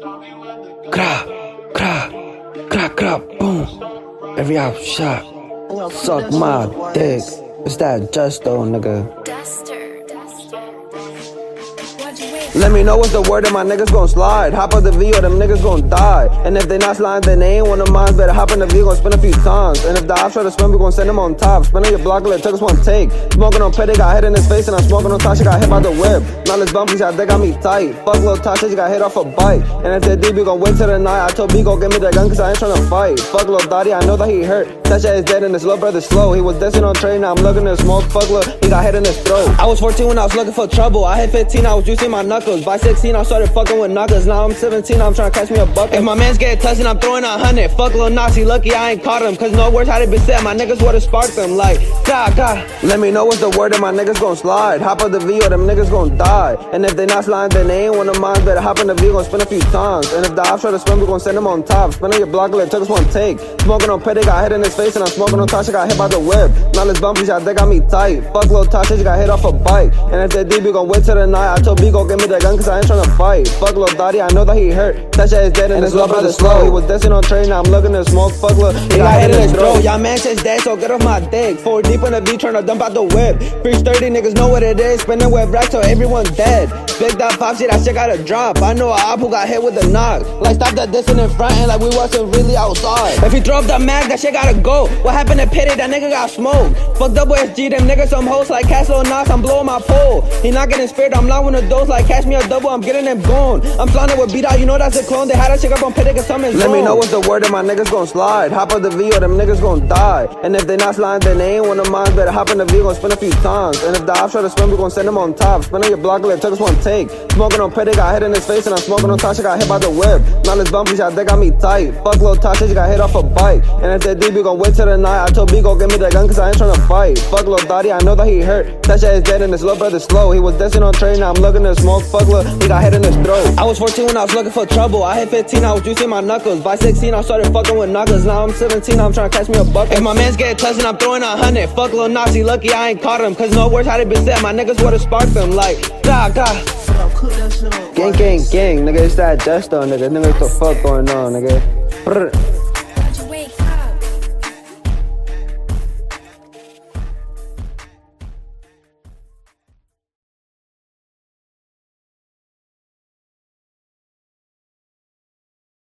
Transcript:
Cra, cra, cra, cra, boom. Every out shot. Suck my dick. It's that Justo, nigga. Let me know what's the word and my niggas gon' slide. Hop on the V or them niggas gon' die. And if they not sliding, then they ain't one of mine. Better hop in the V, gon' spin a few times. And if the ops try to spin, we gon' send them on top. Spin on your block, let took us one take. Smoking on Petty, got hit in his face. And I'm smoking on Tasha, got hit by the whip. Now let's bump, shot, they got me tight. Fuck little Tasha, she got hit off a bike. And if they DB gon' wait till the night, I told B gon' give me that gun cause I ain't tryna fight. Fuck little Dottie, I know that he hurt. Tasha is dead and his little brother slow. He was destined on train, now I'm looking at smoke. Fuck little, he got hit in his throat. I was 14 when I was looking for trouble. I hit 15, I was juicing my knuckles. By 16, I started fucking with knockers. Now I'm 17, I'm trying to catch me a bucket. If my mans get touched and I'm throwing 100. Fuck Lil Nazi, lucky I ain't caught him. Cause no words how they been said, my niggas would've sparked them. Like, God. Let me know what's the word and my niggas gon' slide. Hop on the V or them niggas gon' die. And if they not sliding, then they ain't one of mine. Better hop in the V, gon' spin a few times. And if the ops try to spin, we gon' send them on top. Spin on your block, let took us one take. Smoking on Petty, got hit in his face. And I'm smoking on Tasha, got hit by the whip. Now let's bump, shot, they got me tight. Fuck Lil Tasha, she got hit off a bike. And if they DB gon' wait till the night, I told B gon' give me that gun cause I ain't tryna fight. Fuck Lil Dottie, I know that he hurt. Tasha is dead and his little brother slow. He was destined on train, now I'm looking at smoke. Fuck Lil, he got hit in his throat. Y'all man says dead, so get off my dick. 4 deep in the V, tryna dump out the whip. Freeze 30 niggas know what it is. Spinning with racks so everyone dead. Big that 5 shit, that shit gotta drop. I know a op who got hit with a knock. Like stop that dissing in front and like we wasn't really outside. If he throw up the mag, that shit gotta go. What happened to Petty? That nigga got smoked. Fuck double SG, them niggas some hoes like Castle Knox. I'm blowing my pole. He not getting spared, I'm loud with a dose like cash me a double. I'm getting them gone. I'm flying with beat out, you know that's a clone. They had that shit up on Petty cause something's wrong. Let me know what's the word and my niggas gon' slide. Hop on the V or them niggas gon' die. And if they not sliding, then they ain't one of mine. Better hop in the V, gon' spin a few times. And if the ops try to spin, we gon' send them on top. Spin on your block, let took us one take. Smoking on Petty, got hit in his face. And I'm smoking on Tasha, got hit by the whip. Now let's bump, shot, they got me tight. Fuck Lil Tasha, she got hit off a bike. And if they DB gon' wait till the night, I told B gon' give me that gun cause I ain't tryna fight. Fuck Lil Dottie, I know that he hurt. Tasha is dead and his little brother slow. He was destined on train, now I'm looking at smoke. Fuck Lil, he got hit in his throat. I was 14 when I was looking for trouble. I hit 15, I was juicing my knuckles. By 16, I started fucking with knockers. Now I'm 17, I'm trying to catch me a bucket. If my mans get touched and I'm throwing 100. Fuck Lil Nazi, lucky I ain't caught him. Cause no words how they been said, my niggas would've sparked them. Like, God. Gang, nigga, it's that Justo, nigga. Nigga, what the fuck going on, nigga? Brr.